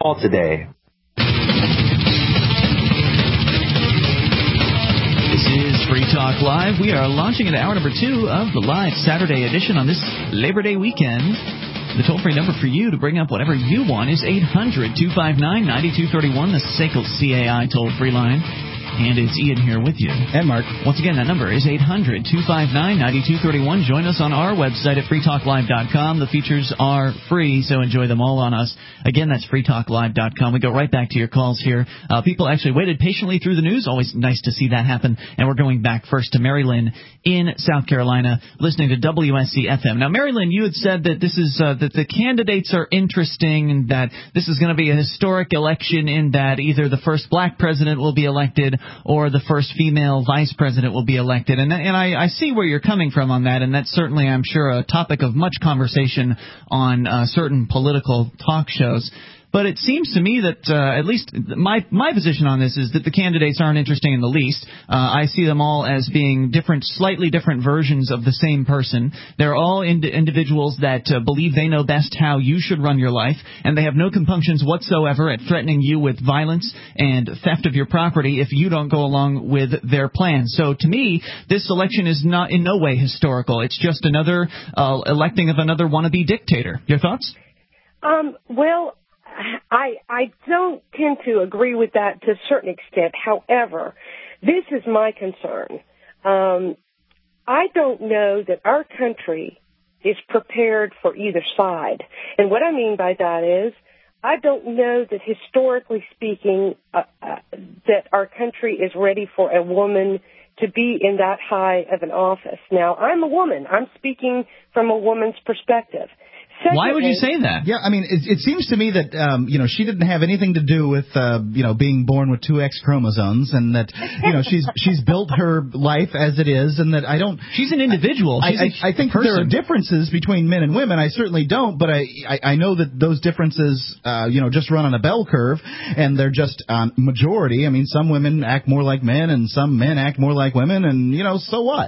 Call today. This is Free Talk Live. We are launching into hour number 2 of the live Saturday edition on this Labor Day weekend. The toll-free number for you to bring up whatever you want is 800-259-9231, the SACL CAI toll-free line. And it's Ian here with you. And Mark. Once again, that number is 800-259-9231. Join us on our website at freetalklive.com. The features are free, so enjoy them all on us. Again, that's freetalklive.com. We go right back to your calls here. People actually waited patiently through the news. Always nice to see that happen. And we're going back first to Mary Lynn in South Carolina, listening to WSC-FM. Now, Mary Lynn, you had said that this is that the candidates are interesting and that this is going to be a historic election in that either the first black president will be elected or the first female vice president will be elected. And I see where you're coming from on that, and that's certainly, I'm sure, a topic of much conversation on certain political talk shows. But it seems to me that at least my position on this is that the candidates aren't interesting in the least. I see them all as being slightly different versions of the same person. They're all individuals that believe they know best how you should run your life, and they have no compunctions whatsoever at threatening you with violence and theft of your property if you don't go along with their plan. So to me, this election is not in no way historical. It's just another electing of another wannabe dictator. Your thoughts? Well, I don't tend to agree with that to a certain extent. However, this is my concern. I don't know that our country is prepared for either side. And what I mean by that is I don't know that historically speaking that our country is ready for a woman to be in that high of an office. Now, I'm a woman. I'm speaking from a woman's perspective. Secondly, why would you say that? Yeah, I mean, it seems to me that, she didn't have anything to do with, being born with 2 X chromosomes, and that, she's built her life as it is, and that I don't... She's an individual. I think there are differences between men and women. I certainly don't, but I know that those differences, just run on a bell curve, and they're just majority. I mean, some women act more like men, and some men act more like women, and, so what?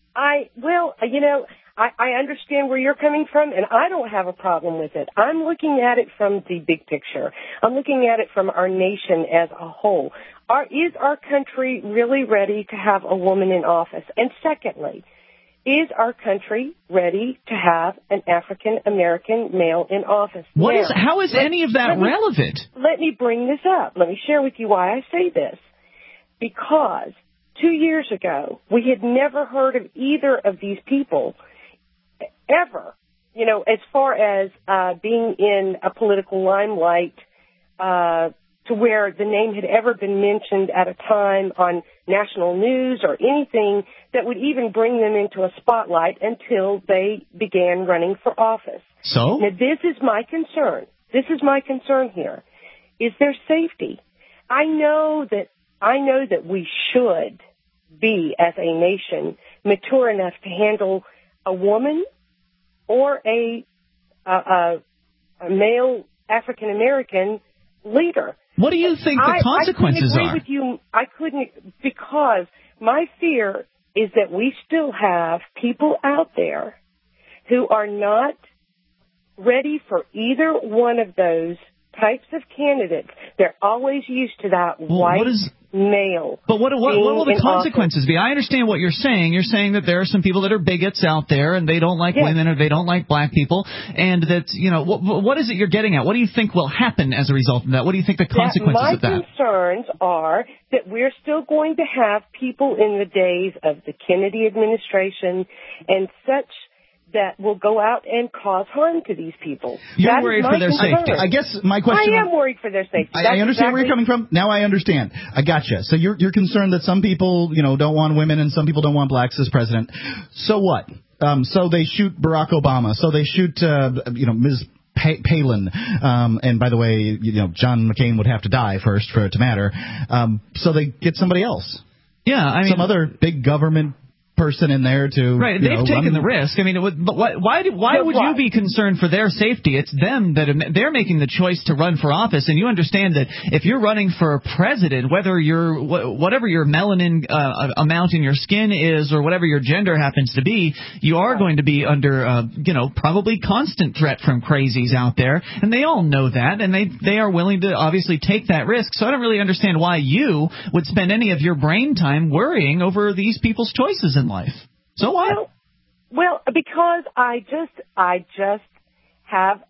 I understand where you're coming from, and I don't have a problem with it. I'm looking at it from the big picture. I'm looking at it from our nation as a whole. Is our country really ready to have a woman in office? And secondly, is our country ready to have an African-American male in office? How is any of that relevant? Let me bring this up. Let me share with you why I say this. Because 2 years ago, we had never heard of either of these people ever, as far as being in a political limelight to where the name had ever been mentioned at a time on national news or anything that would even bring them into a spotlight until they began running for office. So? Now, this is my concern. This is my concern here. Is their safety? I know that we should be, as a nation, mature enough to handle a woman or a male African-American leader. What do you think the consequences are? I couldn't agree with you. Because my fear is that we still have people out there who are not ready for either one of those types of candidates. They're always used to that white male. But what will the consequences be? I understand what you're saying. You're saying that there are some people that are bigots out there and they don't like women or they don't like black people, and that, what is it you're getting at? What do you think will happen as a result of that? What do you think the consequences of that? My concerns are that we're still going to have people in the days of the Kennedy administration and such that will go out and cause harm to these people. You're worried for their safety. I guess my question... I am worried for their safety. I understand where you're coming from. Now I understand. I gotcha. So you're concerned that some people, don't want women and some people don't want blacks as president. So what? So they shoot Barack Obama. So they shoot, Ms. Palin. And by the way, John McCain would have to die first for it to matter. So they get somebody else. Yeah, I mean... Some other big government person in there to They've taken the risk. I mean, but why would you be concerned for their safety? It's them they're making the choice to run for office, and you understand that if you're running for president, whatever your melanin amount in your skin is, or whatever your gender happens to be, you are going to be under probably constant threat from crazies out there, and they all know that, and they are willing to obviously take that risk. So I don't really understand why you would spend any of your brain time worrying over these people's choices in life. So what? Well, because I just have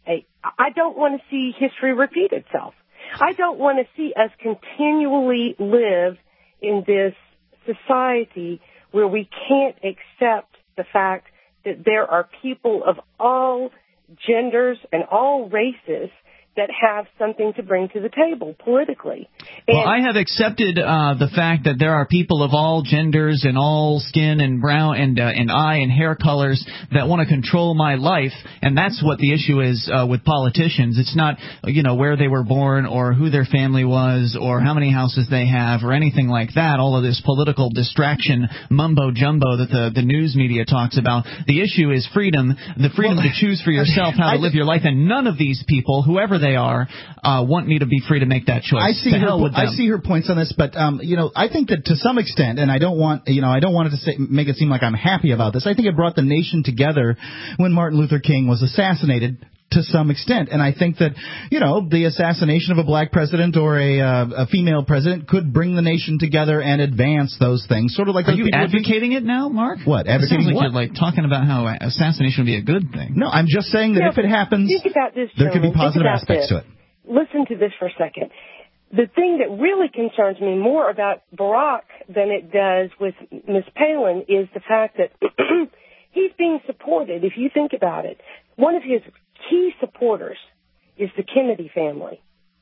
I don't want to see history repeat itself. I don't want to see us continually live in this society where we can't accept the fact that there are people of all genders and all races that have something to bring to the table politically. Well, I have accepted the fact that there are people of all genders and all skin and brown and eye and hair colors that want to control my life, and that's what the issue is with politicians. It's not where they were born or who their family was or how many houses they have or anything like that. All of this political distraction mumbo jumbo that the news media talks about. The issue is freedom, the freedom to choose for yourself how to live your life, and none of these people, whoever they are, want me to be free to make that choice. I see her points on this, but I think that to some extent, and I don't want to make it seem like I'm happy about this. I think it brought the nation together when Martin Luther King was assassinated, to some extent, and I think that the assassination of a black president or a female president could bring the nation together and advance those things. Sort of like. Are you advocating it now, Mark? What? Advocating it sounds like what? You're talking about how assassination would be a good thing. No, I'm just saying that if it happens, there could be positive aspects to it. Listen to this for a second. The thing that really concerns me more about Barack than it does with Ms. Palin is the fact that he's being supported. If you think about it, one of his key supporters is the Kennedy family.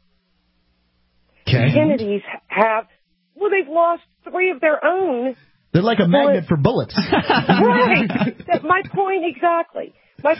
Okay. The Kennedys they've lost 3 of their own. They're like a magnet for bullets. Right. My point exactly.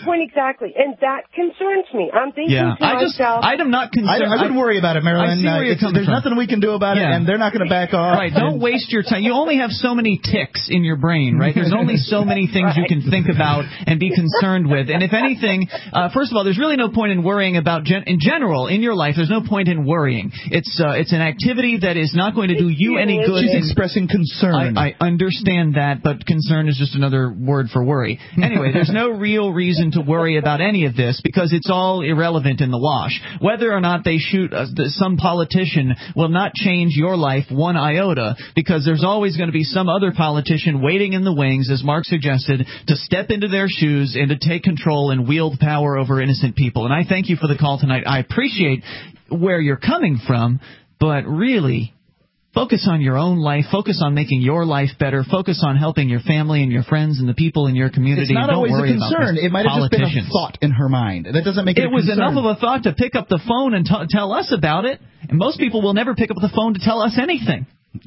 And that concerns me. I'm thinking to myself. I'm not concerned. I wouldn't worry about it, Marilyn. There's nothing we can do about it, and they're not going to back off. Right. Don't waste your time. You only have so many ticks in your brain, right? There's only so many things you can think about and be concerned with. And if anything, first of all, there's really no point in worrying about, in general, in your life, there's no point in worrying. It's an activity that is not going to do you any good. She's expressing concern. I understand that, but concern is just another word for worry. Anyway, there's no real reason to worry about any of this because it's all irrelevant in the wash. Whether or not they shoot some politician will not change your life one iota because there's always going to be some other politician waiting in the wings, as Mark suggested, to step into their shoes and to take control and wield power over innocent people. And I thank you for the call tonight. I appreciate where you're coming from, but really, focus on your own life. Focus on making your life better. Focus on helping your family and your friends and the people in your community. It's not and don't always worry a concern. About it might have just been a thought in her mind. That doesn't make it a concern. It was enough of a thought to pick up the phone and tell us about it. And most people will never pick up the phone to tell us anything.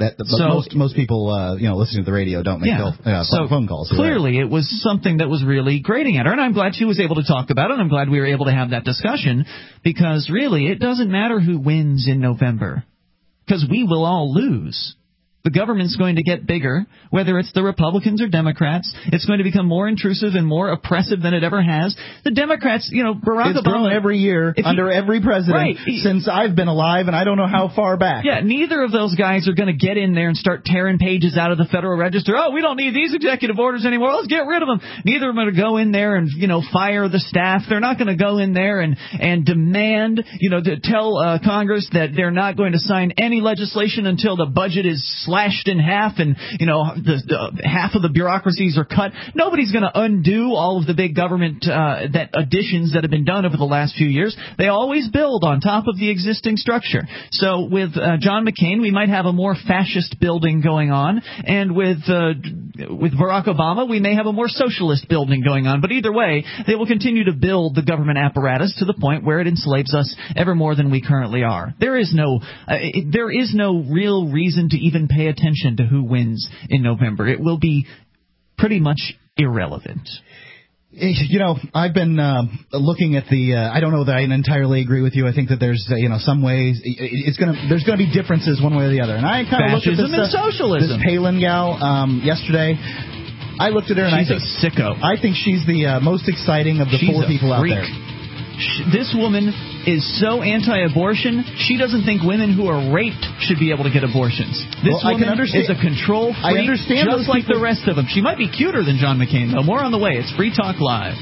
Most people, listening to the radio don't make phone calls. Clearly, it was something that was really grating at her, and I'm glad she was able to talk about it, and I'm glad we were able to have that discussion, because really, it doesn't matter who wins in November, because we will all lose. The government's going to get bigger, whether it's the Republicans or Democrats. It's going to become more intrusive and more oppressive than it ever has. The Democrats, Barack Obama... It's grown every year under every president since I've been alive, and I don't know how far back. Yeah, neither of those guys are going to get in there and start tearing pages out of the Federal Register. Oh, we don't need these executive orders anymore. Let's get rid of them. Neither of them are going to go in there and, fire the staff. They're not going to go in there and demand, to tell Congress that they're not going to sign any legislation until the budget is slashed in half and, half of the bureaucracies are cut. Nobody's going to undo all of the big government additions that have been done over the last few years. They always build on top of the existing structure. So with John McCain, we might have a more fascist building going on, and with Barack Obama, we may have a more socialist building going on. But either way, they will continue to build the government apparatus to the point where it enslaves us ever more than we currently are. There is no real reason to even pay attention to who wins in November. It will be pretty much irrelevant. I've been looking at the. I don't know that I entirely agree with you. I think that there's, some ways there's going to be differences one way or the other. And I kind of looked at this and socialism. This Palin gal yesterday. I looked at her and she's a sicko. I think she's the most exciting of the four people out there. This woman is so anti-abortion, she doesn't think women who are raped should be able to get abortions. This woman is a control freak, I understand just like the rest of them. She might be cuter than John McCain, though. More on the way. It's Free Talk Live.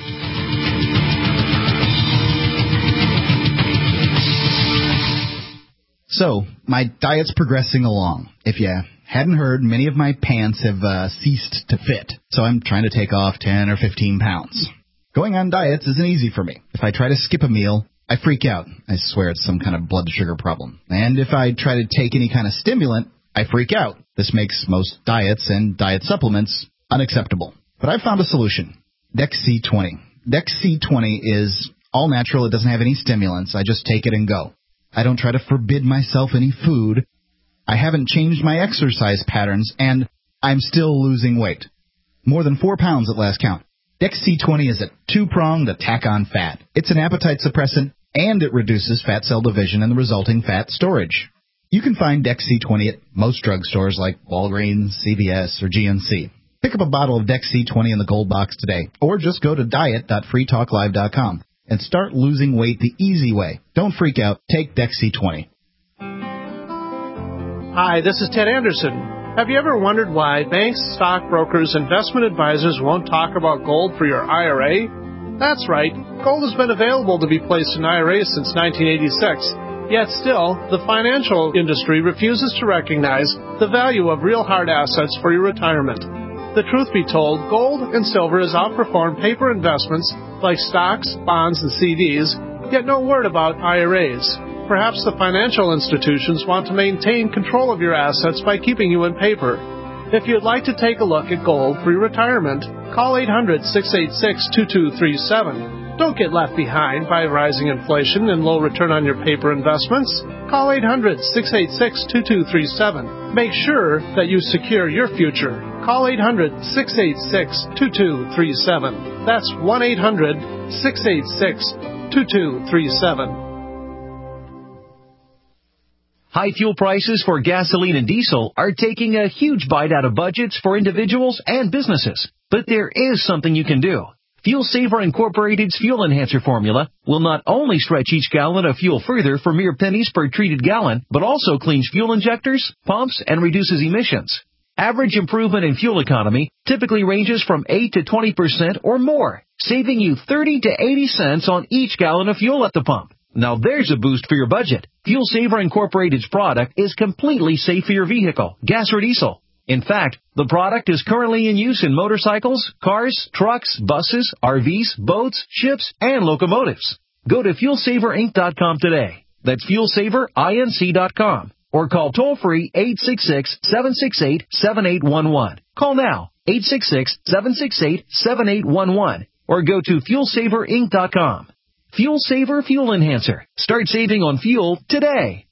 So, my diet's progressing along. If you hadn't heard, many of my pants have ceased to fit, so I'm trying to take off 10 or 15 pounds. Going on diets isn't easy for me. If I try to skip a meal, I freak out. I swear it's some kind of blood sugar problem. And if I try to take any kind of stimulant, I freak out. This makes most diets and diet supplements unacceptable. But I found a solution. Dex-C20. Dex-C20 is all natural. It doesn't have any stimulants. I just take it and go. I don't try to forbid myself any food. I haven't changed my exercise patterns, and I'm still losing weight. More than 4 pounds at last count. Dex-C20 is a two-pronged attack on fat. It's an appetite suppressant, and it reduces fat cell division and the resulting fat storage. You can find Dex-C20 at most drugstores like Walgreens, CVS, or GNC. Pick up a bottle of Dex-C20 in the gold box today, or just go to diet.freetalklive.com and start losing weight the easy way. Don't freak out. Take Dex-C20. Hi, this is Ted Anderson. Have you ever wondered why banks, stockbrokers, investment advisors won't talk about gold for your IRA? That's right. Gold has been available to be placed in IRAs since 1986. Yet still, the financial industry refuses to recognize the value of real hard assets for your retirement. The truth be told, gold and silver has outperformed paper investments like stocks, bonds, and CDs, yet no word about IRAs. Perhaps the financial institutions want to maintain control of your assets by keeping you in paper. If you'd like to take a look at gold for your retirement, call 800-686-2237. Don't get left behind by rising inflation and low return on your paper investments. Call 800-686-2237. Make sure that you secure your future. Call 800-686-2237. That's 1-800-686-2237. High fuel prices for gasoline and diesel are taking a huge bite out of budgets for individuals and businesses. But there is something you can do. Fuel Saver Incorporated's Fuel Enhancer formula will not only stretch each gallon of fuel further for mere pennies per treated gallon, but also cleans fuel injectors, pumps, and reduces emissions. Average improvement in fuel economy typically ranges from 8 to 20% or more, saving you 30 to 80 cents on each gallon of fuel at the pump. Now there's a boost for your budget. Fuel Saver Incorporated's product is completely safe for your vehicle, gas or diesel. In fact, the product is currently in use in motorcycles, cars, trucks, buses, RVs, boats, ships, and locomotives. Go to FuelSaverInc.com today. That's FuelSaverInc.com. Or call toll-free 866-768-7811. Call now, 866-768-7811. Or go to FuelSaverInc.com. Fuel Saver Fuel Enhancer. Start saving on fuel today.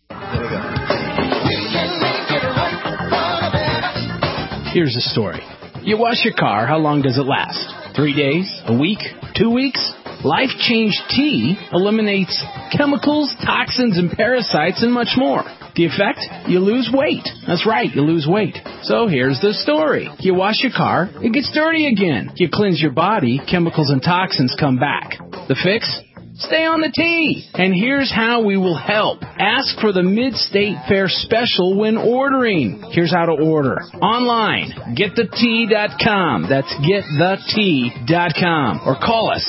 Here's the story. You wash your car, how long does it last? 3 days? A week? 2 weeks? Life Change Tea eliminates chemicals, toxins, and parasites, and much more. The effect? You lose weight. That's right, you lose weight. So here's the story. You wash your car, it gets dirty again. You cleanse your body, chemicals and toxins come back. The fix? Stay on the tea. And here's how we will help. Ask for the Mid-State Fair special when ordering. Here's how to order. Online, getthetea.com. That's getthetea.com. Or call us,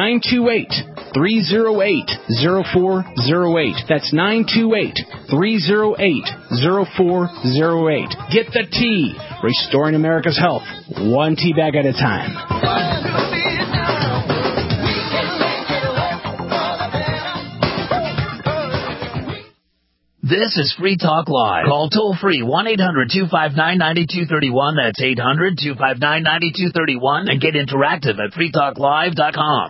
928-308-0408. That's 928-308-0408. Get the tea. Restoring America's health, one tea bag at a time. This is Free Talk Live. Call toll-free 1-800-259-9231. That's 800-259-9231. And get interactive at freetalklive.com.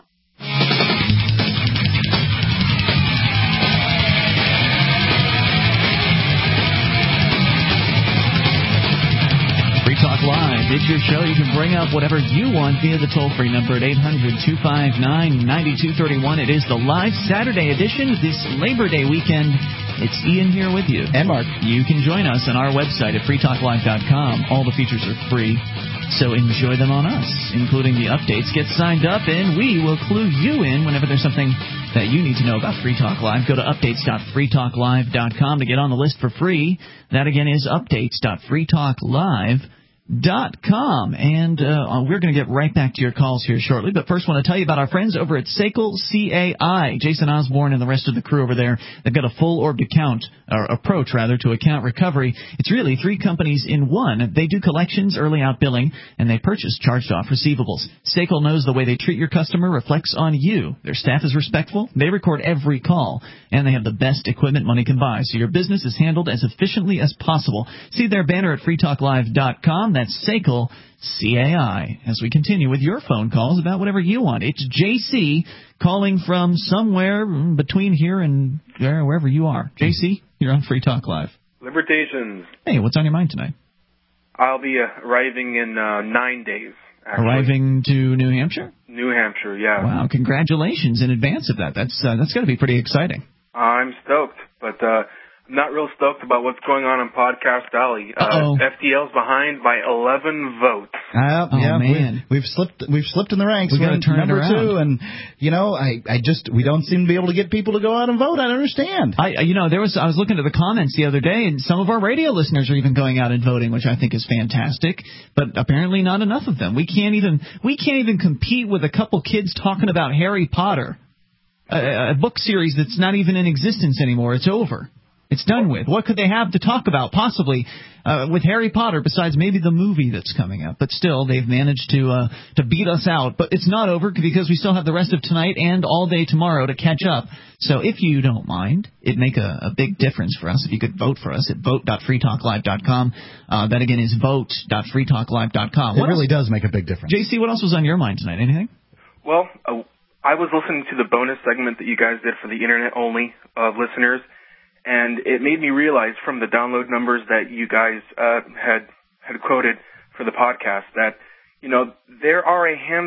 Free Talk Live. It's your show. You can bring up whatever you want via the toll-free number at 800-259-9231. It is the live Saturday edition this Labor Day weekend. It's Ian here with you. And Mark. You can join us on our website at freetalklive.com. All the features are free. So enjoy them on us, including the updates. Get signed up, and we will clue you in whenever there's something that you need to know about Free Talk Live. Go to updates.freetalklive.com to get on the list for free. That, again, is updates.freetalklive.com. And we're going to get right back to your calls here shortly. But first, I want to tell you about our friends over at SACL CAI. Jason Osborne and the rest of the crew over there, they've got a full-orbed approach to account recovery. It's really three companies in one. They do collections, early out billing, and they purchase charged-off receivables. SACL knows the way they treat your customer reflects on you. Their staff is respectful. They record every call, and they have the best equipment money can buy, so your business is handled as efficiently as possible. See their banner at freetalklive.com. That's SACL CAI. As we continue with your phone calls about whatever you want. It's JC calling from somewhere between here and wherever you are. JC, you're on Free Talk Live. Libertations. Hey, what's on your mind tonight? I'll be arriving in 9 days. Actually. Arriving to New Hampshire? New Hampshire, yeah. Wow, congratulations in advance of that. That's got to be pretty exciting. I'm stoked, but I'm not real stoked about what's going on Podcast Alley. FTL's behind by 11 votes. Yeah, man. We've slipped in the ranks. We've got to turn it around. Number 2, and we don't seem to be able to get people to go out and vote. I don't understand. I was looking at the comments the other day, and some of our radio listeners are even going out and voting, which I think is fantastic. But apparently not enough of them. We can't even compete with a couple kids talking about Harry Potter, a book series that's not even in existence anymore. It's over. It's done with. What could they have to talk about possibly with Harry Potter besides maybe the movie that's coming up? But still, they've managed to beat us out. But it's not over because we still have the rest of tonight and all day tomorrow to catch up. So if you don't mind, it'd make a big difference for us if you could vote for us at vote.freetalklive.com. That, again, is vote.freetalklive.com. It really does make a big difference. JC, what else was on your mind tonight? Anything? Well, I was listening to the bonus segment that you guys did for the Internet-only listeners, and it made me realize from the download numbers that you guys had quoted for the podcast that, there are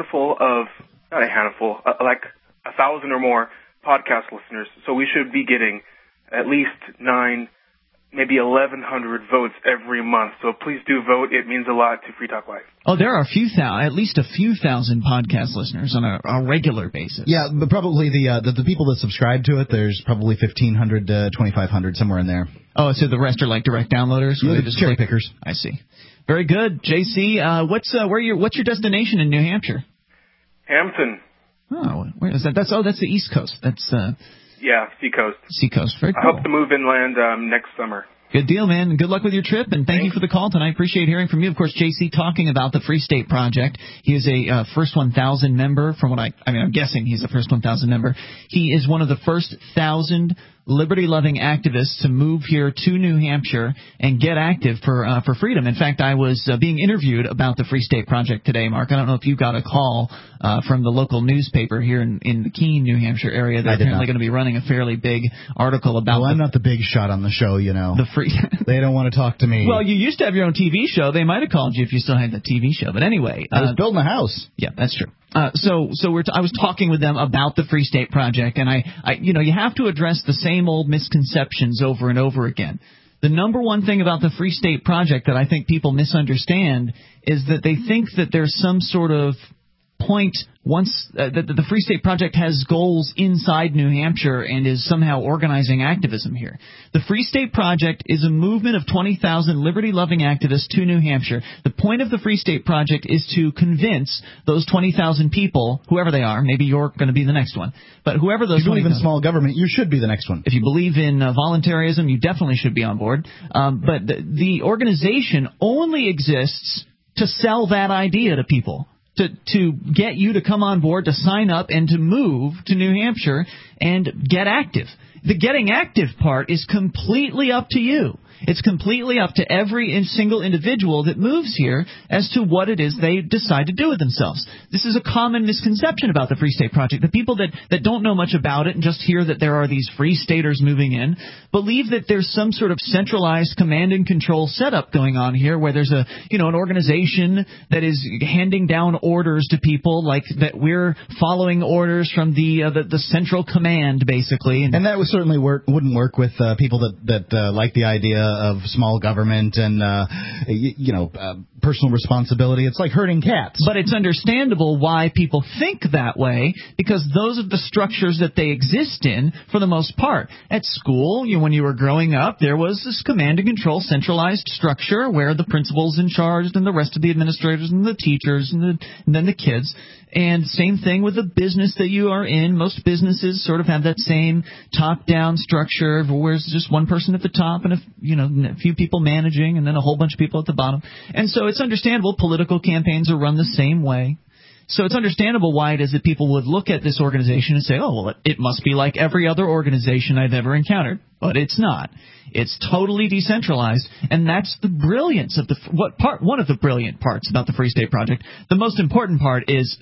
like 1,000 or more podcast listeners. So we should be getting at least 9, maybe 1,100 votes every month. So please do vote. It means a lot to Free Talk Live. Oh, there are at least a few thousand podcast listeners on a regular basis. Yeah, but probably the people that subscribe to it, there's probably 1,500 to 2,500, somewhere in there. Oh, so the rest are like direct downloaders? Yeah, just cherry pickers. I see. Very good. JC, what's your destination in New Hampshire? Hampton. Oh, where is that? That's the East Coast. That's yeah, Seacoast. Seacoast. Very cool. I hope to move inland next summer. Good deal, man. Good luck with your trip, and thank you for the call tonight. Appreciate hearing from you. Of course, JC talking about the Free State Project. He is a first 1,000 member. From what I'm guessing he's the first 1,000 member. He is one of the first 1,000 liberty-loving activists to move here to New Hampshire and get active for freedom. In fact, I was being interviewed about the Free State Project today, Mark. I don't know if you got a call from the local newspaper here in the Keene, New Hampshire area. They're apparently going to be running a fairly big article about. Well, I'm not the big shot on the show, They don't want to talk to me. Well, you used to have your own TV show. They might have called you if you still had the TV show. But anyway, I was building a house. Yeah, that's true. I was talking with them about the Free State Project, and you have to address the same old misconceptions over and over again. The number one thing about the Free State Project that I think people misunderstand is that they think that there's some sort of point once that the Free State Project has goals inside New Hampshire and is somehow organizing activism here. The Free State Project is a movement of 20,000 liberty-loving activists to New Hampshire. The point of the Free State Project is to convince those 20,000 people, whoever they are, maybe you're going to be the next one, but whoever those 20,000... If you believe in small government, you should be the next one. If you believe in voluntarism, you definitely should be on board. But the organization only exists to sell that idea to people. To get you to come on board, to sign up, and to move to New Hampshire and get active. The getting active part is completely up to you. It's completely up to every single individual that moves here as to what it is they decide to do with themselves. This is a common misconception about the Free State Project. The people that don't know much about it and just hear that there are these free staters moving in believe that there's some sort of centralized command and control setup going on here where there's an organization that is handing down orders to people, like that we're following orders from the central command, basically. And that would certainly wouldn't work with people that like the idea of small government and, personal responsibility. It's like herding cats. But it's understandable why people think that way, because those are the structures that they exist in for the most part. At school, when you were growing up, there was this command and control centralized structure where the principal's in charge and the rest of the administrators and the teachers and then the kids. And same thing with the business that you are in. Most businesses sort of have that same top-down structure where there's just one person at the top and a few people managing and then a whole bunch of people at the bottom. And so it's understandable political campaigns are run the same way. So it's understandable why it is that people would look at this organization and say, oh, well, it must be like every other organization I've ever encountered. But it's not. It's totally decentralized, and that's the brilliance of one of the brilliant parts about the Free State Project. The most important part is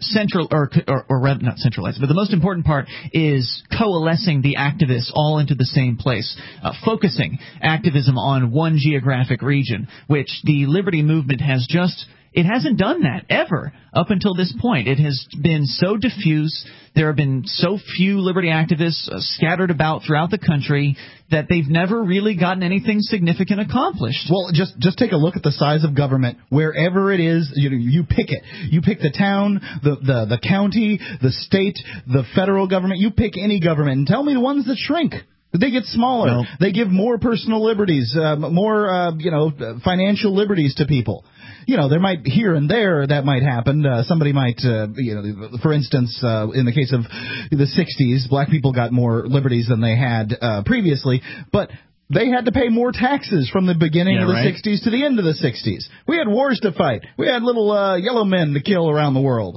not centralized, but the most important part is coalescing the activists all into the same place, focusing activism on one geographic region, which the Liberty Movement has it hasn't done that ever up until this point. It has been so diffuse. There have been so few liberty activists scattered about throughout the country that they've never really gotten anything significant accomplished. Well, just take a look at the size of government. Wherever it is, you pick it. You pick the town, the county, the state, the federal government. You pick any government and tell me the ones that shrink. They get smaller. No. They give more personal liberties, more financial liberties to people. There might here and there that might happen. Somebody might, for instance, in the case of the 60s, black people got more liberties than they had previously, but they had to pay more taxes from the beginning of the 60s to the end of the 60s. We had wars to fight. We had little yellow men to kill around the world.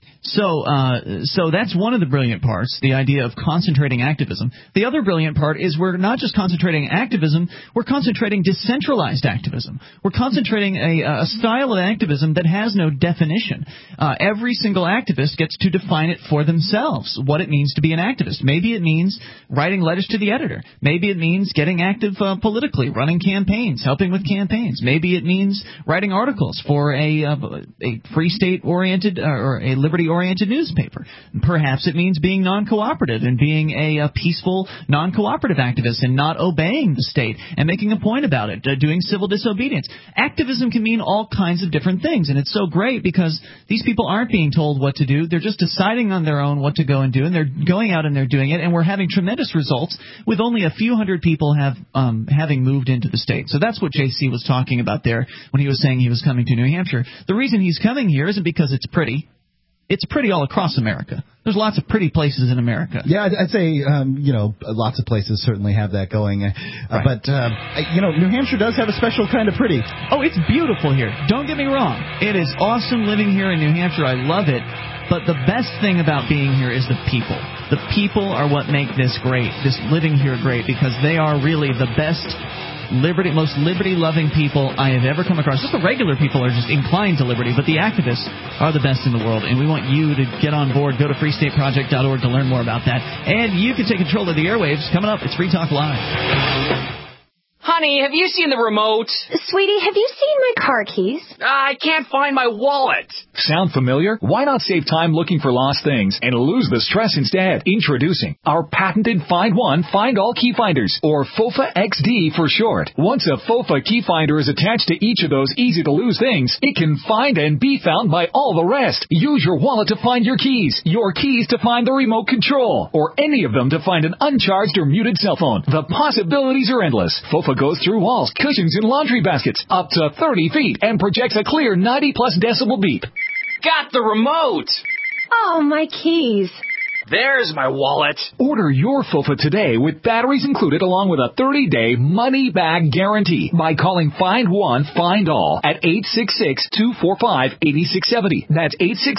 So that's one of the brilliant parts, the idea of concentrating activism. The other brilliant part is we're not just concentrating activism, we're concentrating decentralized activism. We're concentrating a style of activism that has no definition. Every single activist gets to define it for themselves, what it means to be an activist. Maybe it means writing letters to the editor. Maybe it means getting active politically, running campaigns, helping with campaigns. Maybe it means writing articles for a free state-oriented or a liberty-oriented newspaper. Perhaps it means being non-cooperative and being a peaceful non-cooperative activist and not obeying the state and making a point about it, doing civil disobedience. Activism can mean all kinds of different things, and it's so great because these people aren't being told what to do. They're just deciding on their own what to go and do, and they're going out and they're doing it, and we're having tremendous results with only a few hundred people having moved into the state. So that's what JC was talking about there when he was saying he was coming to New Hampshire. The reason he's coming here isn't because it's pretty. It's pretty all across America. There's lots of pretty places in America. Yeah, I'd say, lots of places certainly have that going. Right. But, New Hampshire does have a special kind of pretty. Oh, it's beautiful here. Don't get me wrong. It is awesome living here in New Hampshire. I love it. But the best thing about being here is the people. The people are what make this great, this living here great, because they are really the best most liberty-loving people I have ever come across. Just the regular people are just inclined to liberty, but the activists are the best in the world, and we want you to get on board. Go to freestateproject.org to learn more about that. And you can take control of the airwaves. Coming up, it's Free Talk Live. Honey, have you seen the remote? Sweetie, have you seen my car keys? I can't find my wallet. Sound familiar? Why not save time looking for lost things and lose the stress instead? Introducing our patented Find One, Find All Key Finders, or FOFA XD for short. Once a FOFA key finder is attached to each of those easy-to-lose things, it can find and be found by all the rest. Use your wallet to find your keys to find the remote control, or any of them to find an uncharged or muted cell phone. The possibilities are endless. FOFA goes through walls, cushions, and laundry baskets up to 30 feet and projects a clear 90-plus decibel beep. Got the remote! Oh, my keys. There's my wallet. Order your FOFA today with batteries included along with a 30-day money-back guarantee by calling Find One, Find All at 866-245-8670. That's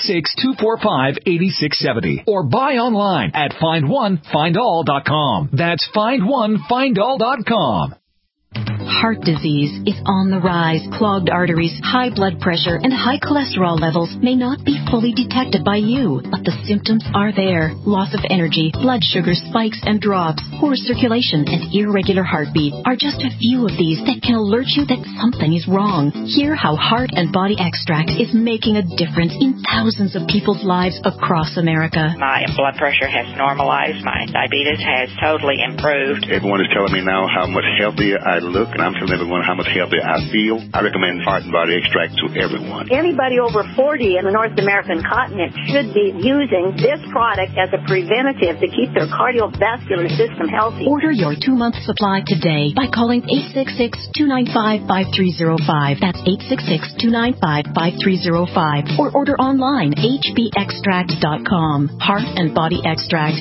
866-245-8670. Or buy online at FindOneFindAll.com. That's FindOneFindAll.com. Heart disease is on the rise. Clogged arteries, high blood pressure, and high cholesterol levels may not be fully detected by you, but the symptoms are there. Loss of energy, blood sugar spikes and drops, poor circulation, and irregular heartbeat are just a few of these that can alert you that something is wrong. Hear how Heart and Body Extract is making a difference in thousands of people's lives across America. My blood pressure has normalized. My diabetes has totally improved. Everyone is telling me now how much healthier I look, and I'm telling everyone how much healthier I feel. I recommend Heart and Body Extract to everyone. Anybody over 40 in the North American continent should be using this product as a preventative to keep their cardiovascular system healthy. Order your 2-month supply today by calling 866-295-5305. That's 866-295-5305. Or order online, hbextract.com. Heart and Body Extract,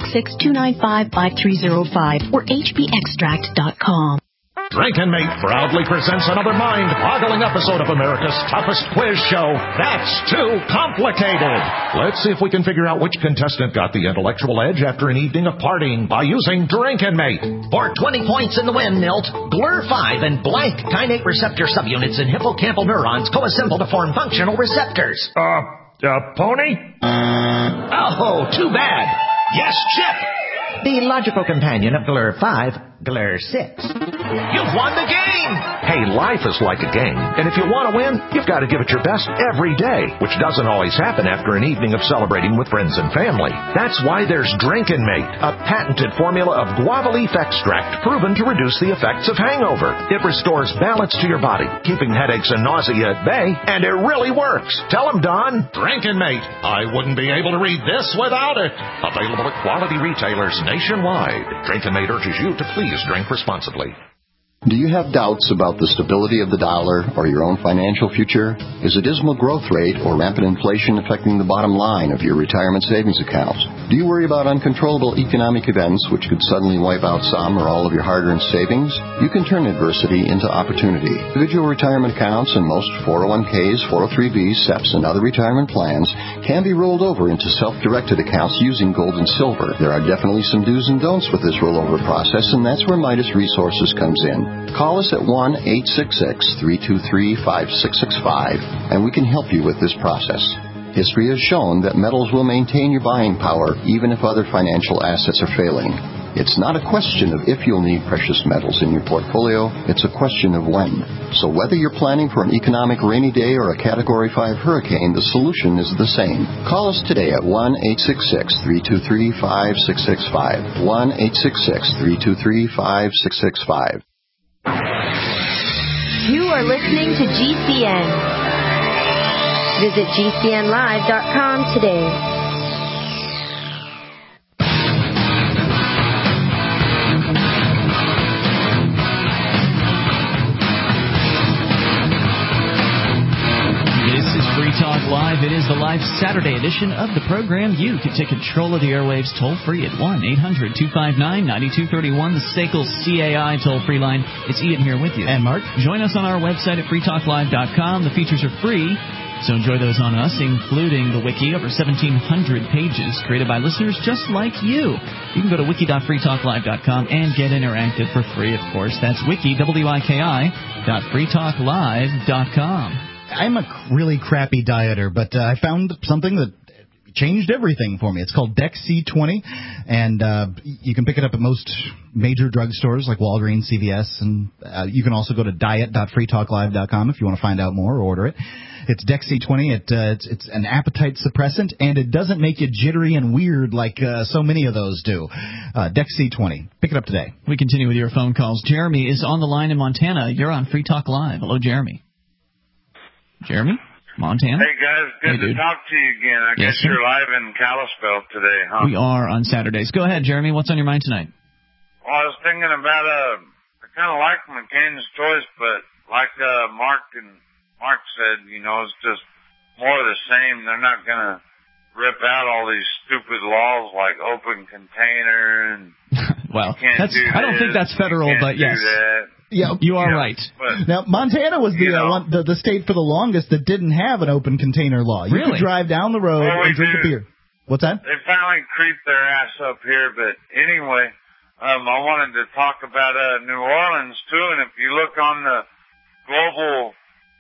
866-295-5305 or hbextract.com. Drinkin' Mate proudly presents another mind-boggling episode of America's toughest quiz show, That's Too Complicated. Let's see if we can figure out which contestant got the intellectual edge after an evening of partying by using Drinkin' Mate. For 20 points in the win, Milt, GLUR5 and blank kainate receptor subunits in hippocampal neurons coassemble to form functional receptors. Pony? Oh, too bad. Yes, Chip. The logical companion of GLUR5, GLUR6. You've won the game! Hey, life is like a game, and if you want to win, you've got to give it your best every day, which doesn't always happen after an evening of celebrating with friends and family. That's why there's Drinkin' Mate, a patented formula of guava leaf extract proven to reduce the effects of hangover. It restores balance to your body, keeping headaches and nausea at bay, and it really works. Tell them, Don. Drinkin' Mate. I wouldn't be able to read this without it. Available at quality retailers nationwide. Drinkin' Mate urges you to please drink responsibly. Do you have doubts about the stability of the dollar or your own financial future? Is a dismal growth rate or rampant inflation affecting the bottom line of your retirement savings accounts? Do you worry about uncontrollable economic events which could suddenly wipe out some or all of your hard-earned savings? You can turn adversity into opportunity. Individual retirement accounts and most 401ks, 403bs, SEPs, and other retirement plans can be rolled over into self-directed accounts using gold and silver. There are definitely some do's and don'ts with this rollover process, and that's where Midas Resources comes in. Call us at 1-866-323-5665, and we can help you with this process. History has shown that metals will maintain your buying power even if other financial assets are failing. It's not a question of if you'll need precious metals in your portfolio, it's a question of when. So whether you're planning for an economic rainy day or a Category 5 hurricane, the solution is the same. Call us today at 1-866-323-5665. 1-866-323-5665. You are listening to GCN. Visit GCNlive.com today. Free Talk Live. It is the live Saturday edition of the program. You can take control of the airwaves toll-free at 1-800-259-9231, the SACL CAI toll-free line. It's Ian here with you. And Mark. Join us on our website at freetalklive.com. The features are free, so enjoy those on us, including the wiki, over 1,700 pages created by listeners just like you. You can go to wiki.freetalklive.com and get interactive for free, of course. That's wiki, wiki.freetalklive.com. I'm a really crappy dieter, but I found something that changed everything for me. It's called DEX-C20, and you can pick it up at most major drugstores like Walgreens, CVS, and you can also go to diet.freetalklive.com if you want to find out more or order it. It's DEX-C20. It's an appetite suppressant, and it doesn't make you jittery and weird like so many of those do. DEX-C20. Pick it up today. We continue with your phone calls. Jeremy is on the line in Montana. You're on Free Talk Live. Hello, Jeremy. Jeremy? Montana? Hey, guys. Good to talk to you again. I guess you're live in Kalispell today, huh? We are on Saturdays. Go ahead, Jeremy. What's on your mind tonight? Well, I was thinking about, I kind of like McCain's choice, but like Mark said, you know, it's just more of the same. They're not going to rip out all these stupid laws like open container and well, I don't think that's federal, but yes. Yeah, you are right. Now, Montana was the state for the longest that didn't have an open container law. You could drive down the road and drink a beer. What's that? They finally creeped their ass up here, but anyway, I wanted to talk about New Orleans too. And if you look on the global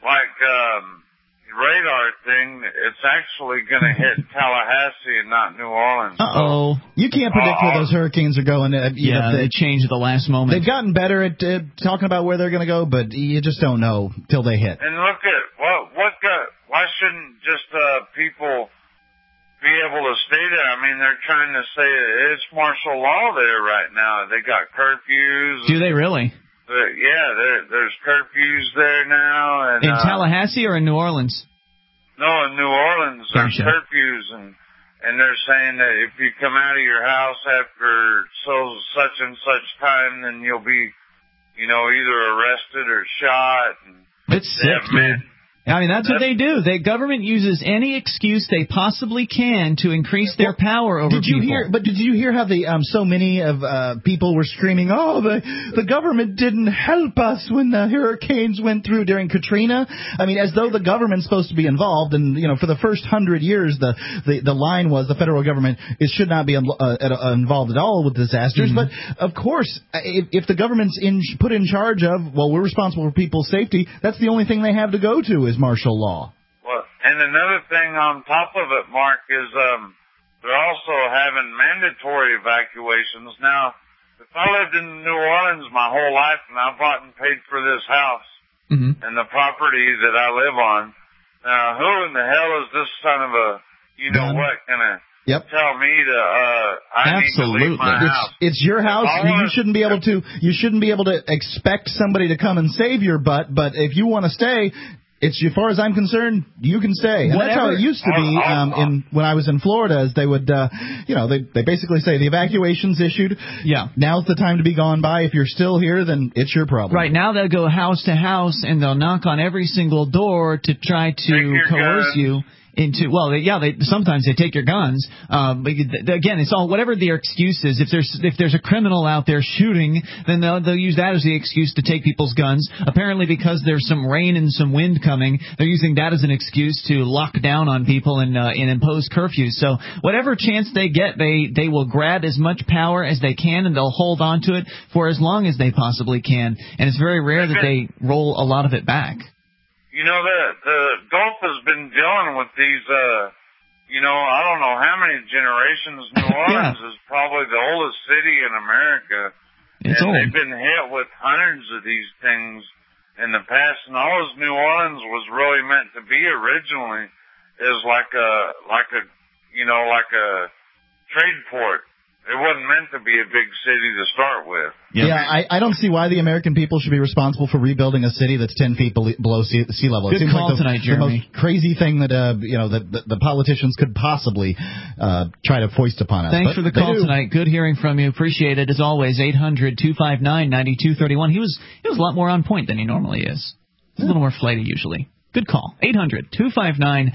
radar thing, it's actually going to hit Tallahassee and not New Orleans. Uh-oh. You can't predict where those hurricanes are going. They change at the last moment. They've gotten better at talking about where they're going to go, but you just don't know till they hit. And look at, why shouldn't just people be able to stay there? I mean, they're trying to say it's martial law there right now. They got curfews. Do they really? Yeah, yeah, there's curfews there now. And in Tallahassee or in New Orleans? No, in New Orleans, there's Gotcha. curfews, and they're saying that if you come out of your house after such and such time, then you'll be, either arrested or shot. It's sick, man. I mean, that's what they do. The government uses any excuse they possibly can to increase their power over people. Did you hear how so many of people were screaming, "Oh, the government didn't help us when the hurricanes went through during Katrina"? I mean, as though the government's supposed to be involved. And for the first 100 years, the line was the federal government should not be involved at all with disasters. Mm-hmm. But of course, if the government's put in charge of, we're responsible for people's safety, that's the only thing they have to go to is martial law. Well, and another thing on top of it, Mark, is they're also having mandatory evacuations. Now, if I lived in New Orleans my whole life and I bought and paid for this house and the property that I live on, now who in the hell is this son of a what gonna tell me to I need to leave my house? It's your house. You shouldn't be able to expect somebody to come and save your butt. But if you want to stay, as far as I'm concerned, you can stay. And that's how it used to be when I was in Florida. Is they would, they basically say the evacuation's issued. Yeah. Now's the time to be gone by. If you're still here, then it's your problem. Right. Now they'll go house to house and they'll knock on every single door to try to coerce you into, sometimes they take your guns. But again, it's all whatever their excuse is. If there's a criminal out there shooting, then they'll use that as the excuse to take people's guns. Apparently, because there's some rain and some wind coming, they're using that as an excuse to lock down on people and impose curfews. So whatever chance they get, they will grab as much power as they can, and they'll hold on to it for as long as they possibly can. And it's very rare that they roll a lot of it back. The Gulf has been dealing with these, I don't know how many generations. New Orleans is probably the oldest city in America. It's old. They've been hit with hundreds of these things in the past. And all as New Orleans was really meant to be originally is like a trade port. It wasn't meant to be a big city to start with. Yeah, I don't see why the American people should be responsible for rebuilding a city that's 10 feet below sea level. Good call tonight, Jeremy. The most crazy thing that the politicians could possibly try to foist upon us. Thanks for the call tonight. Good hearing from you. Appreciate it as always. 800-259-9231. He was a lot more on point than he normally is. He's a little more flighty usually. Good call. 800-259-9231.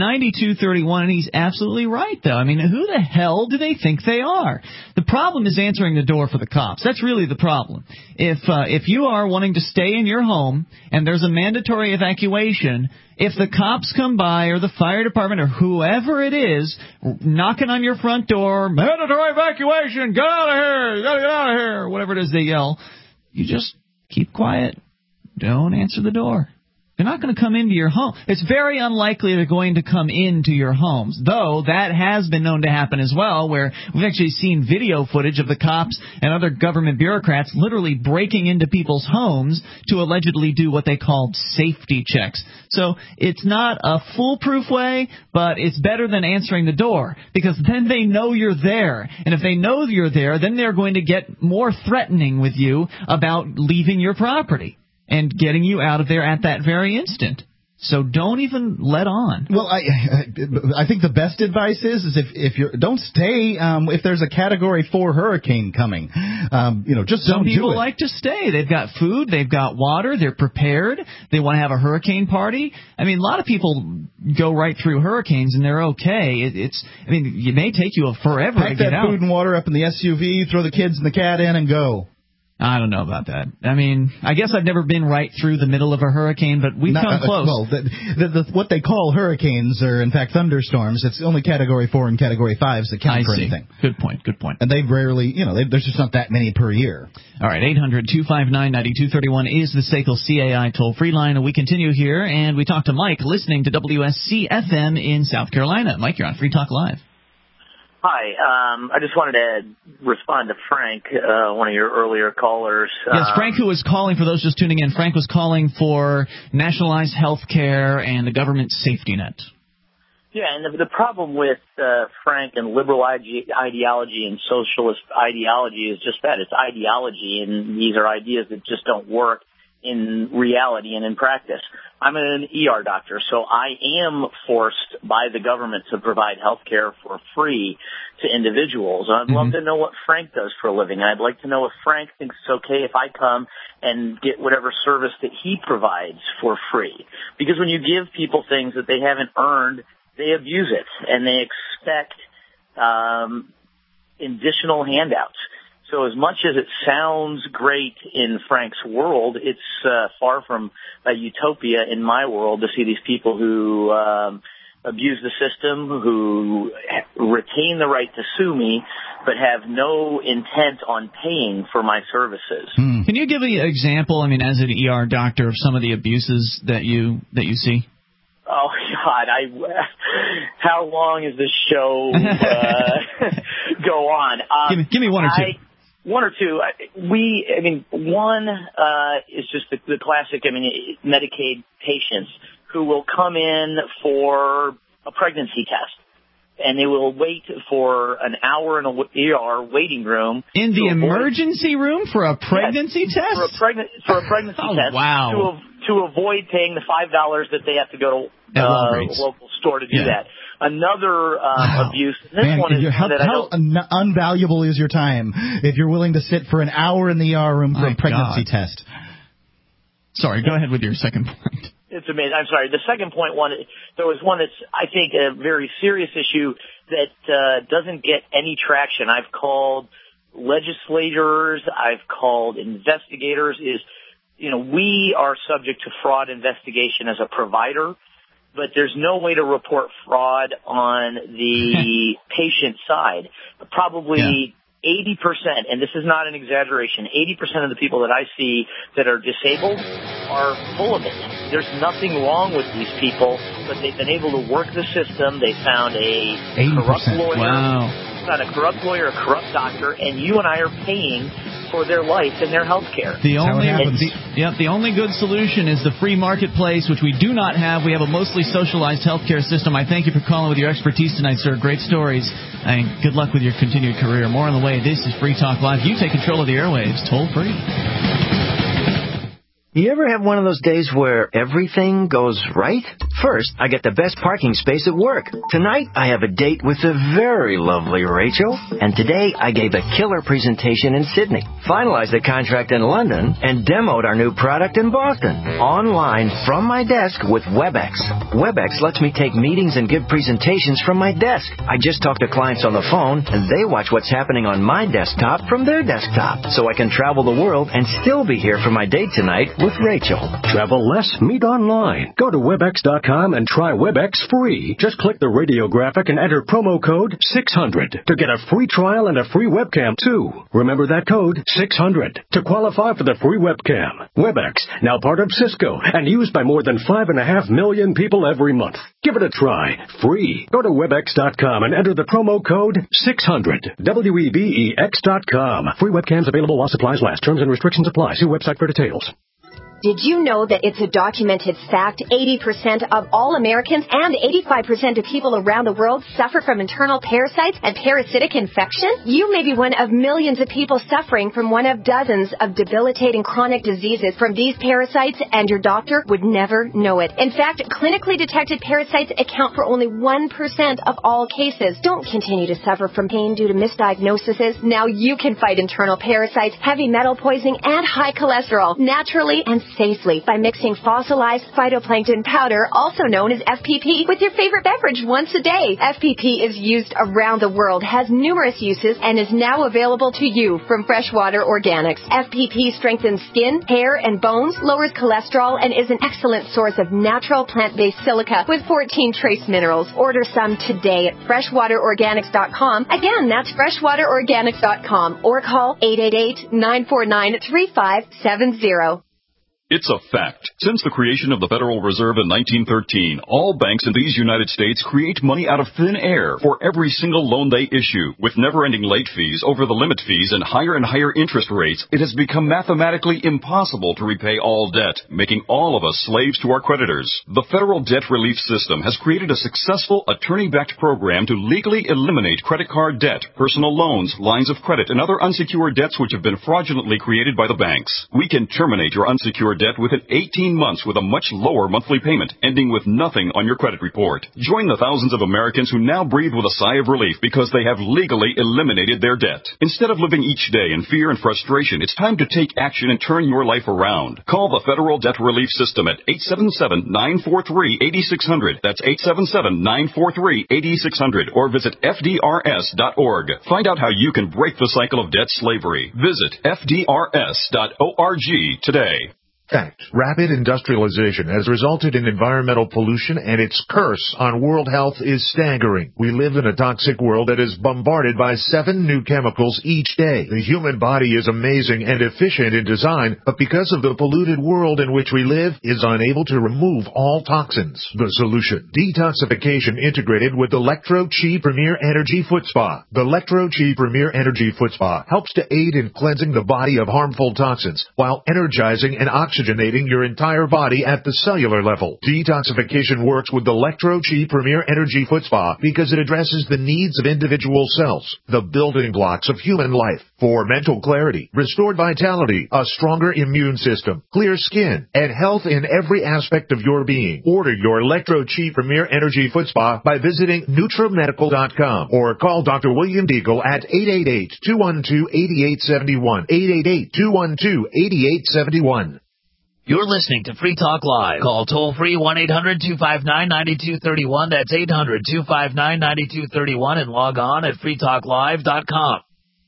And he's absolutely right, though. I mean, who the hell do they think they are? The problem is answering the door for the cops. That's really the problem. If you are wanting to stay in your home and there's a mandatory evacuation, if the cops come by or the fire department or whoever it is knocking on your front door, mandatory evacuation, get out of here, you gotta get out of here, whatever it is they yell, you just keep quiet. Don't answer the door. They're not going to come into your home. It's very unlikely they're going to come into your homes, though that has been known to happen as well, where we've actually seen video footage of the cops and other government bureaucrats literally breaking into people's homes to allegedly do what they called safety checks. So it's not a foolproof way, but it's better than answering the door, because then they know you're there. And if they know you're there, then they're going to get more threatening with you about leaving your property and getting you out of there at that very instant. So don't even let on. Well, I think the best advice is if you're don't stay if there's a Category 4 hurricane coming. Just some don't do it. people like to stay. They've got food, they've got water, they're prepared. They want to have a hurricane party. I mean, a lot of people go right through hurricanes and they're okay. It may take you forever to get out. Pack that food and water up in the SUV, throw the kids and the cat in, and go. I don't know about that. I mean, I guess I've never been right through the middle of a hurricane, but we've come close. Well, what they call hurricanes are, in fact, thunderstorms. It's only Category 4 and Category 5s that count for anything. Good point. And they've rarely, there's just not that many per year. All right, 800-259-9231 is the SACL CAI toll-free line. And we continue here, and we talk to Mike, listening to WSC-FM in South Carolina. Mike, you're on Free Talk Live. Hi, I just wanted to respond to Frank, one of your earlier callers. Yes, Frank, who was calling, for those just tuning in, Frank was calling for nationalized health care and the government safety net. Yeah, and the problem with Frank and liberal ideology and socialist ideology is just that. It's ideology, and these are ideas that just don't work in reality and in practice. I'm an ER doctor, so I am forced by the government to provide health care for free to individuals. I'd love to know what Frank does for a living. I'd like to know if Frank thinks it's okay if I come and get whatever service that he provides for free. Because when you give people things that they haven't earned, they abuse it, and they expect additional handouts. So as much as it sounds great in Frank's world, it's far from a utopia in my world to see these people who abuse the system, who retain the right to sue me, but have no intent on paying for my services. Can you give me an example, I mean, as an ER doctor, of some of the abuses that you see? Oh, God, how long is this show go on? Give me one or two. One or two. One is just the classic, Medicaid patients who will come in for a pregnancy test. And they will wait for an hour in a ER waiting room. In the emergency room for a pregnancy test? For a pregnancy test. Wow. To avoid paying the $5 that they have to go to a local store to do that. Another abuse. This one is how unvaluable is your time if you're willing to sit for an hour in the ER room for a pregnancy test? Sorry, go ahead with your second point. It's amazing. I'm sorry. The second point there was one that's, I think, a very serious issue that doesn't get any traction. I've called legislators, I've called investigators, we are subject to fraud investigation as a provider, but there's no way to report fraud on the patient side. Probably 80%, and this is not an exaggeration, 80% of the people that I see that are disabled are full of it. There's nothing wrong with these people, but they've been able to work the system. They found a corrupt lawyer. Wow. Found a corrupt lawyer, a corrupt doctor, and you and I are paying for their life and their health care. The only good solution is the free marketplace, which we do not have. We have a mostly socialized healthcare system. I thank you for calling with your expertise tonight, sir. Great stories. And good luck with your continued career. More on the way. This is Free Talk Live. You take control of the airwaves, toll free. You ever have one of those days where everything goes right? First, I get the best parking space at work. Tonight, I have a date with the very lovely Rachel. And today, I gave a killer presentation in Sydney, finalized a contract in London, and demoed our new product in Boston. Online, from my desk with WebEx. WebEx lets me take meetings and give presentations from my desk. I just talk to clients on the phone, and they watch what's happening on my desktop from their desktop. So I can travel the world and still be here for my date tonight with Rachel. Travel less, meet online. Go to WebEx.com and try WebEx free. Just click the radio graphic and enter promo code 600 to get a free trial and a free webcam, too. Remember that code, 600, to qualify for the free webcam. WebEx, now part of Cisco and used by more than 5.5 million people every month. Give it a try. Free. Go to WebEx.com and enter the promo code 600. WEBEX.com. Free webcams available while supplies last. Terms and restrictions apply. See website for details. Did you know that it's a documented fact 80% of all Americans and 85% of people around the world suffer from internal parasites and parasitic infection? You may be one of millions of people suffering from one of dozens of debilitating chronic diseases from these parasites, and your doctor would never know it. In fact, clinically detected parasites account for only 1% of all cases. Don't continue to suffer from pain due to misdiagnoses. Now you can fight internal parasites, heavy metal poisoning, and high cholesterol naturally and safely by mixing fossilized phytoplankton powder, also known as FPP, with your favorite beverage once a day. FPP is used around the world, has numerous uses, and is now available to you from Freshwater Organics. FPP strengthens skin, hair, and bones, lowers cholesterol, and is an excellent source of natural plant-based silica with 14 trace minerals. Order some today at freshwaterorganics.com. Again, that's freshwaterorganics.com, or call 888-949-3570. It's a fact. Since the creation of the Federal Reserve in 1913, all banks in these United States create money out of thin air for every single loan they issue. With never-ending late fees, over-the-limit fees, and higher interest rates, it has become mathematically impossible to repay all debt, making all of us slaves to our creditors. The Federal Debt Relief System has created a successful attorney-backed program to legally eliminate credit card debt, personal loans, lines of credit, and other unsecured debts which have been fraudulently created by the banks. We can terminate your unsecured debt within 18 months with a much lower monthly payment, ending with nothing on your credit report. Join the thousands of Americans who now breathe with a sigh of relief because they have legally eliminated their debt. Instead of living each day in fear and frustration, it's time to take action and turn your life around. Call the Federal Debt Relief System at 877-943-8600. That's 877-943-8600. Or visit FDRS.org. Find out how you can break the cycle of debt slavery. Visit FDRS.org today. Fact. Rapid industrialization has resulted in environmental pollution, and its curse on world health is staggering. We live in a toxic world that is bombarded by 7 new chemicals each day. The human body is amazing and efficient in design, but because of the polluted world in which we live, is unable to remove all toxins. The solution: detoxification integrated with Electro-Chi Premier Energy Foot Spa. The Electro-Chi Premier Energy Foot Spa helps to aid in cleansing the body of harmful toxins while energizing and oxygenating your entire body at the cellular level. Detoxification works with the Electro-Chi Premier Energy Foot Spa because it addresses the needs of individual cells, the building blocks of human life, for mental clarity, restored vitality, a stronger immune system, clear skin, and health in every aspect of your being. Order your Electro-Chi Premier Energy Foot Spa by visiting NutriMedical.com or call Dr. William Deagle at 888-212-8871, 888-212-8871. You're listening to Free Talk Live. Call toll-free 1-800-259-9231. That's 800-259-9231 and log on at freetalklive.com.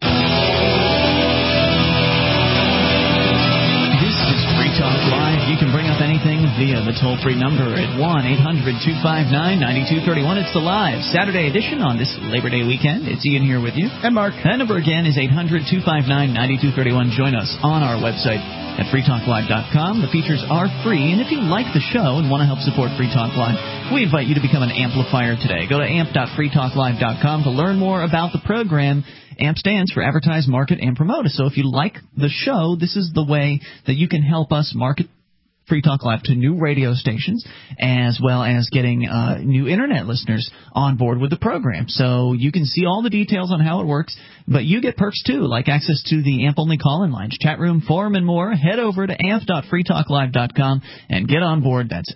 This is Free Talk Live. You can bring up anything via the toll-free number at 1-800-259-9231. It's the live Saturday edition on this Labor Day weekend. It's Ian here with you. And Mark. That number again is 800-259-9231. Join us on our website at freetalklive.com. The features are free, and if you like the show and want to help support Free Talk Live, we invite you to become an amplifier today. Go to amp.freetalklive.com to learn more about the program. AMP stands for Advertise, Market, and Promote. So if you like the show, this is the way that you can help us market Free Talk Live to new radio stations, as well as getting new Internet listeners on board with the program. So you can see all the details on how it works, but you get perks too, like access to the AMP-only call-in lines, chat room, forum, and more. Head over to amp.freetalklive.com and get on board. That's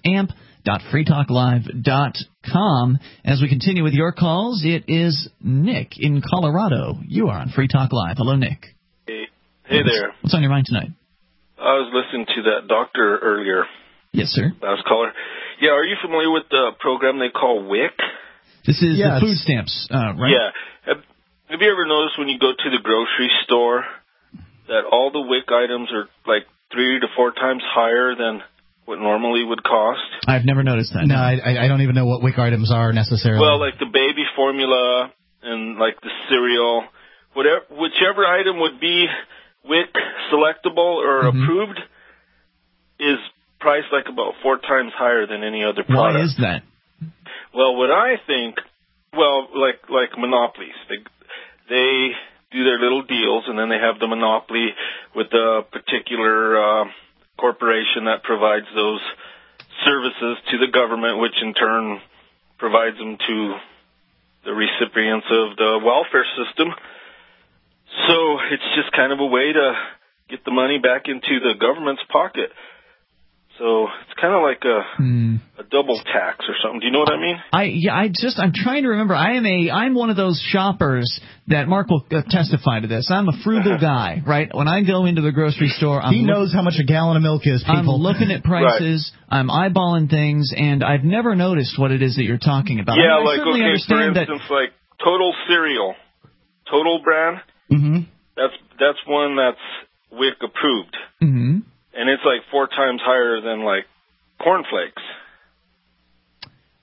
amp.freetalklive.com. As we continue with your calls, it is Nick in Colorado. You are on Free Talk Live. Hello, Nick. Hey there. What's on your mind tonight? I was listening to that doctor earlier. Yes, sir. Last caller. Yeah, are you familiar with the program they call WIC? This is the food stamps, right? Yeah. Have you ever noticed when you go to the grocery store that all the WIC items are like 3 to 4 times higher than what normally would cost? I've never noticed that. No, I don't even know what WIC items are necessarily. Well, like the baby formula and like the cereal, whichever item would be WIC selectable or approved is priced like about 4 times higher than any other product. Why is that? Well, what I think, like monopolies, they do their little deals, and then they have the monopoly with a particular corporation that provides those services to the government, which in turn provides them to the recipients of the welfare system. So it's just kind of a way to get the money back into the government's pocket. So it's kind of like a double tax or something. Do you know what I mean? I'm trying to remember. I'm one of those shoppers that Mark will testify to this. I'm a frugal guy, right? When I go into the grocery store, he knows how much a gallon of milk is, people. I'm looking at prices. Right. I'm eyeballing things, and I've never noticed what it is that you're talking about. Yeah, I like, okay, for instance, like Total Cereal, Total brand, that's one that's WIC approved. Mm-hmm. And it's like 4 times higher than, like, cornflakes.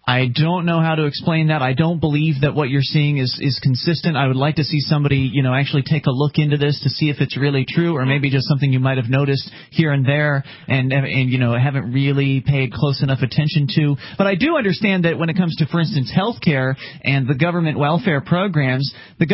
I don't know how to explain that. I don't believe that what you're seeing is consistent. I would like to see somebody, actually take a look into this to see if it's really true, or maybe just something you might have noticed here and there and haven't really paid close enough attention to. But I do understand that when it comes to, for instance, healthcare and the government welfare programs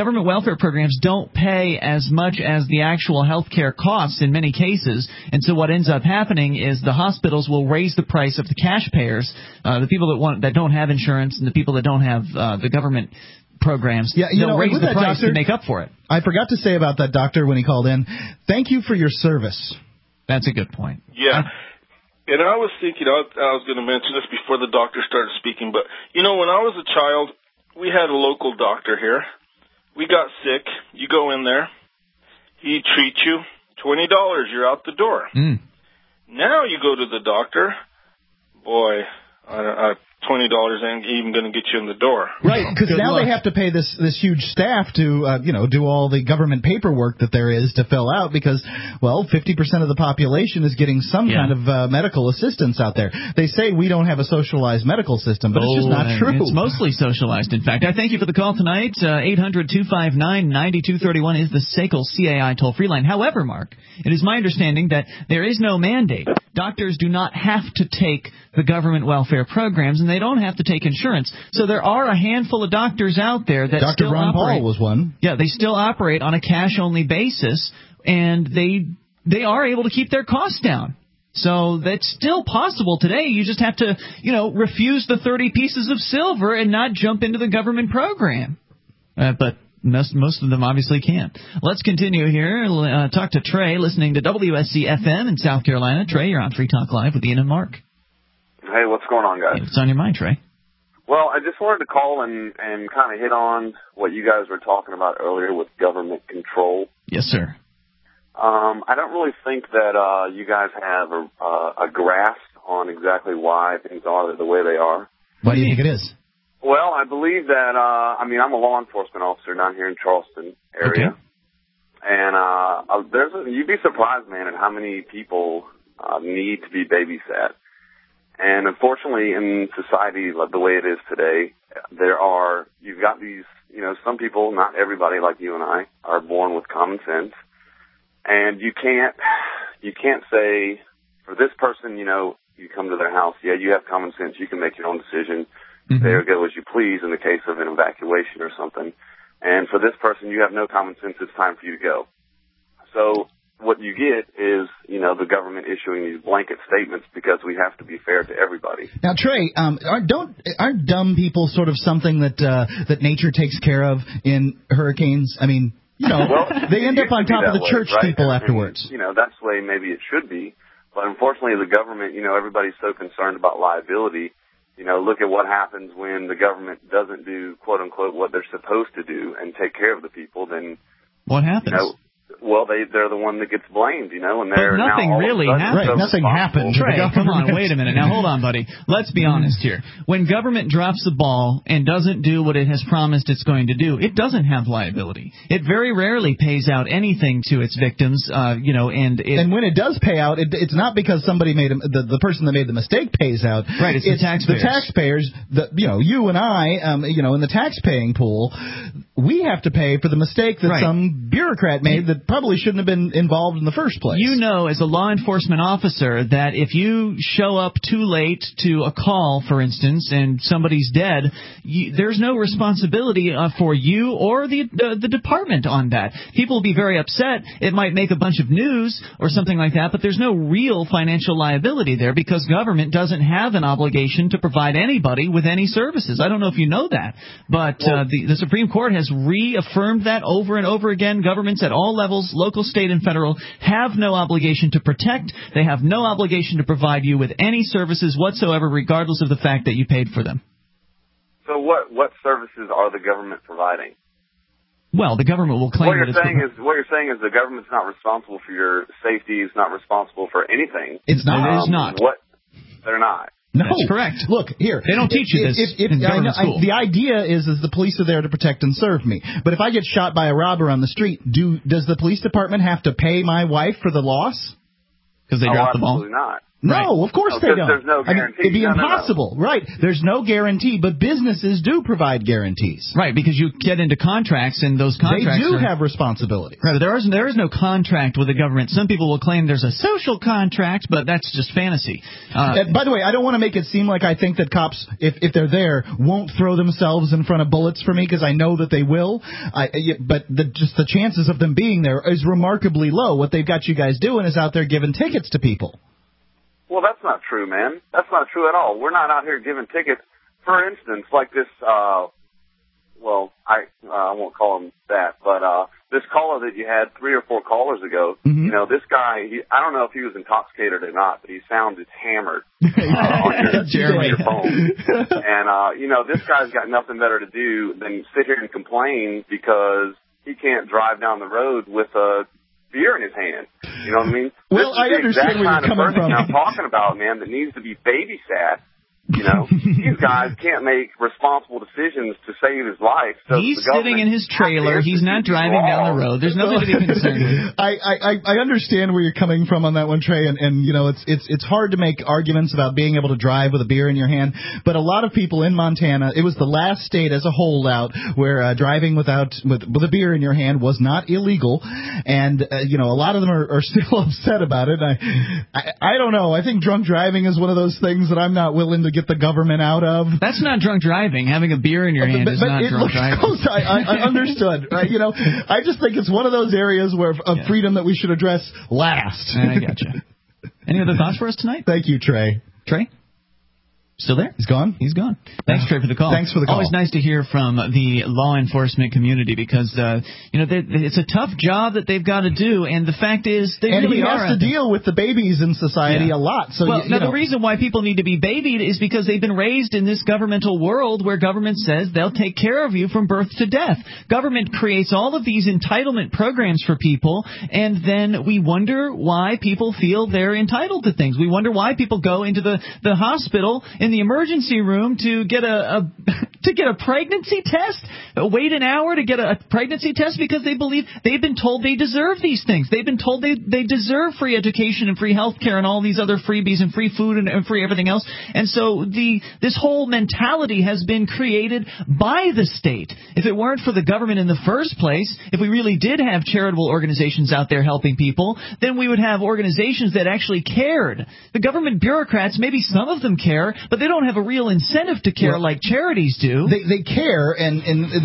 don't pay as much as the actual healthcare costs in many cases. And so what ends up happening is the hospitals will raise the price of the cash payers, the people that don't have insurance, and the people that don't have the government programs. They'll raise the price to make up for it. I forgot to say about that doctor when he called in, thank you for your service. That's a good point. Yeah. And I was thinking, I was going to mention this before the doctor started speaking, but, when I was a child, we had a local doctor here. We got sick. You go in there. He treats you. $20, you're out the door. Now you go to the doctor. Boy, $20 ain't even going to get you in the door. Right, because now they have to pay this huge staff to do all the government paperwork that there is to fill out because, 50% of the population is getting some kind of medical assistance out there. They say we don't have a socialized medical system, but it's just not true. It's mostly socialized, in fact. I thank you for the call tonight. 800-259-9231 is the SACL CAI toll-free line. However, Mark, it is my understanding that there is no mandate. Doctors do not have to take the government welfare programs, and they don't have to take insurance. So there are a handful of doctors out there that Dr. Ron Paul was one. Yeah, they still operate on a cash-only basis, and they are able to keep their costs down. So that's still possible today. You just have to, refuse the 30 pieces of silver and not jump into the government program. But most of them obviously can't. Let's continue here. Talk to Trey, listening to WSC-FM in South Carolina. Trey, you're on Free Talk Live with Ian and Mark. Hey, what's going on, guys? What's on your mind, Trey? Well, I just wanted to call and kind of hit on what you guys were talking about earlier with government control. Yes, sir. I don't really think that you guys have a grasp on exactly why things are the way they are. Why do you think it is? Well, I believe that, I'm a law enforcement officer down here in Charleston area. Okay. And you'd be surprised, man, at how many people need to be babysat. And unfortunately, in society the way it is today, you've got these, some people, not everybody like you and I, are born with common sense. And you can't say, for this person, you come to their house, you have common sense, you can make your own decision. Mm-hmm. There go as you please in the case of an evacuation or something. And for this person, you have no common sense, it's time for you to go. So what you get is, the government issuing these blanket statements because we have to be fair to everybody. Now, Trey, aren't dumb people sort of something that nature takes care of in hurricanes? I mean, they end up on top of the church people afterwards. That's the way maybe it should be. But unfortunately, the government, everybody's so concerned about liability. Look at what happens when the government doesn't do, quote unquote, what they're supposed to do and take care of the people. Then what happens? They're the one that gets blamed, and they're nothing really happens. Right, nothing happened. Trey, come on, wait a minute. Now, hold on, buddy. Let's be honest here. When government drops the ball and doesn't do what it has promised it's going to do, it doesn't have liability. It very rarely pays out anything to its victims, and when it does pay out, it's not because somebody made the person that made the mistake pays out. Right, it's the taxpayers. The taxpayers, you and I, in the tax-paying pool, we have to pay for the mistake that some bureaucrat made that probably shouldn't have been involved in the first place. As a law enforcement officer, that if you show up too late to a call, for instance, and somebody's dead, there's no responsibility for you or the department on that. People will be very upset. It might make a bunch of news or something like that, but there's no real financial liability there because government doesn't have an obligation to provide anybody with any services. I don't know if you know that, but the Supreme Court has reaffirmed that over and over again. Governments at all levels, local, state, and federal, have no obligation to protect. They have no obligation to provide you with any services whatsoever, regardless of the fact that you paid for them. So what services are the government providing? Well, the government will claim what you're saying is the government's not responsible for your safety. It's not responsible for anything. It's not. It is not. They're not. No, that's correct. Look, here. They don't teach you this in government school. The idea is the police are there to protect and serve me. But if I get shot by a robber on the street, does the police department have to pay my wife for the loss? Because they dropped the ball? Absolutely not. No, of course they don't. There's no guarantee. It'd be impossible. No. Right. There's no guarantee, but businesses do provide guarantees. Right, because you get into contracts, and those contracts they do have responsibilities. Right, there is no contract with the government. Some people will claim there's a social contract, but that's just fantasy. By the way, I don't want to make it seem like I think that cops, if they're there, won't throw themselves in front of bullets for me, because I know that they will. But just the chances of them being there is remarkably low. What they've got you guys doing is out there giving tickets to people. Well, that's not true, man. That's not true at all. We're not out here giving tickets. For instance, like this, I won't call him that, but this caller that you had 3 or 4 callers ago, you know, this guy, I don't know if he was intoxicated or not, but he sounded hammered on your phone. And, you know, this guy's got nothing better to do than sit here and complain because he can't drive down the road with a beer in his hand. You know what I mean? Well, I understand where you're coming from. I'm talking about, man, that needs to be babysat. You know, these guys can't make responsible decisions to save his life. So he's sitting in his trailer. He's not driving down the road. There's nothing to be concerned with. I understand where you're coming from on that one, Trey. And you know, it's hard to make arguments about being able to drive with a beer in your hand. But a lot of people in Montana, it was the last state as a holdout where driving with a beer in your hand was not illegal. And you know, a lot of them are still upset about it. I don't know. I think drunk driving is one of those things that I'm not willing to get the government out of. That's not drunk driving. Having a beer in your hand is not drunk driving. I understood. You know, I just think it's one of those areas of freedom that we should address last. I gotcha. Any other thoughts for us tonight? Thank you, Trey. Trey? Still there? He's gone? He's gone. Thanks, Trey, for the call. Thanks for the call. Always nice to hear from the law enforcement community because, you know, it's a tough job that they've got to do, and the fact is they really are. And he has to deal with the babies in society a lot. So the reason why people need to be babied is because they've been raised in this governmental world where government says they'll take care of you from birth to death. Government creates all of these entitlement programs for people, and then we wonder why people feel they're entitled to things. We wonder why people go into the hospital in the emergency room to get a pregnancy test, wait an hour to get a pregnancy test because they believe they've been told they deserve these things. They've been told they deserve free education and free health care and all these other freebies and free food and free everything else. And so this whole mentality has been created by the state. If it weren't for the government in the first place, if we really did have charitable organizations out there helping people, then we would have organizations that actually cared. The government bureaucrats, maybe some of them care, but they don't have a real incentive to care like charities do. They care, and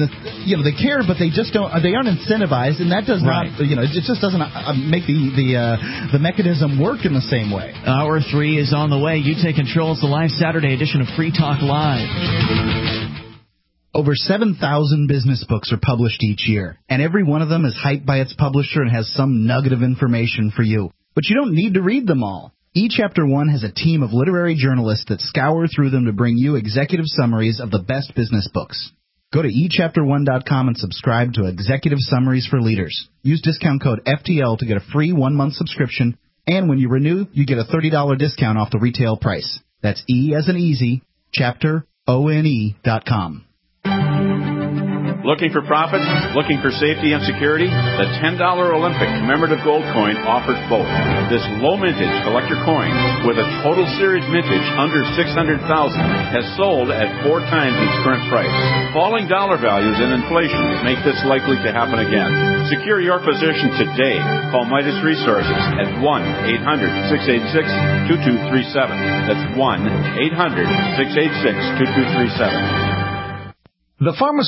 they care, but they just don't. They aren't incentivized, and that does not. You know, it just doesn't make the mechanism work in the same way. Hour 3 is on the way. You take control. It's the live Saturday edition of Free Talk Live. Over 7,000 business books are published each year, and every one of them is hyped by its publisher and has some nugget of information for you. But you don't need to read them all. eChapter One has a team of literary journalists that scour through them to bring you executive summaries of the best business books. Go to eChapter1.com and subscribe to Executive Summaries for Leaders. Use discount code FTL to get a free 1-month subscription, and when you renew, you get a $30 discount off the retail price. That's E as in easy, chapterone.com. Looking for profits? Looking for safety and security? The $10 Olympic commemorative gold coin offers both. This low mintage collector coin with a total series mintage under $600,000 has sold at 4 times its current price. Falling dollar values and inflation make this likely to happen again. Secure your position today. Call Midas Resources at 1-800-686-2237. That's 1-800-686-2237. The pharmacy